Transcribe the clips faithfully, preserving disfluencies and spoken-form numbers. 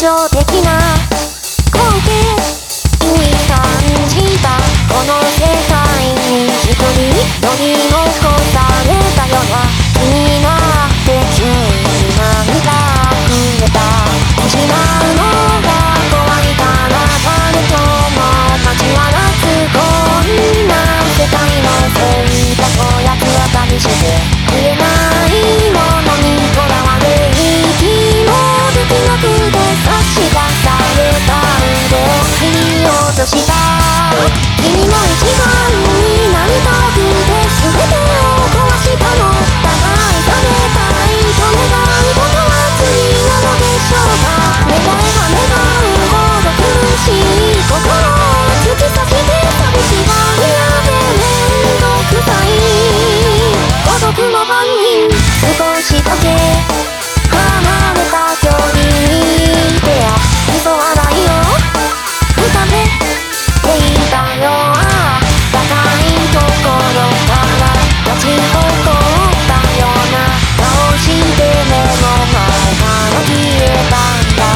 情的な光景に感じた。この世界に一人取り残されたような気になって急に涙溢れた。失うのが怖いから誰とも交わらずこんな世界のせいだと八つ当たりして触れないものにとらわれ息もできなくて差し出された腕を切り落とした。君の一番になりたくて全てを壊したの。だが愛されたいと願うことは罪なのでしょうか。願えば願うほど苦しい心を突き刺して寂しがり屋で面倒くさい孤独の番人。少しだけ離れた距離にいてや嘘はないよ浮かべていたよ。ああ高いところから立ち誇ったような顔して目の前から消えたんだ。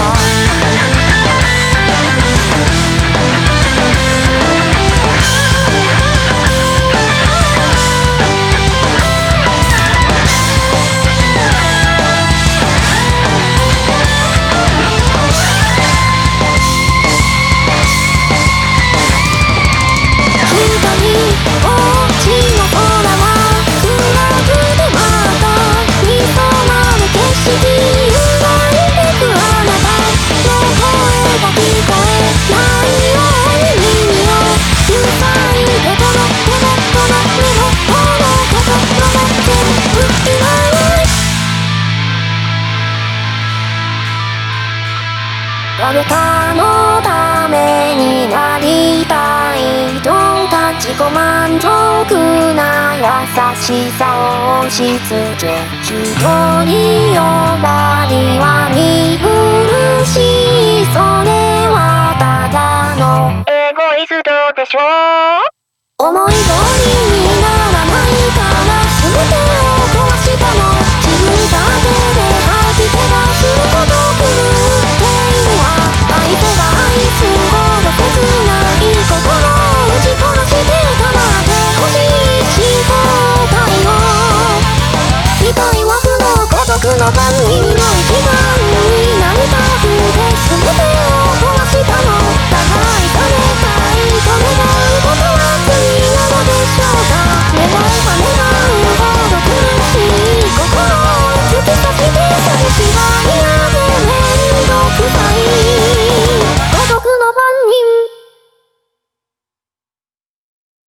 誰かのためになりたいと立ちこ満足な優しさを押し付け一人よがりは見苦しい。それはただのエゴイストでしょ。思い通りにならないから全てを壊したの。自分だけで吐き気がするほど狂っているわ。相手が愛すほど切ない心を打ち殺して構ってほしいし後悔を痛い枠の孤独の番人の一番になりたくて全てを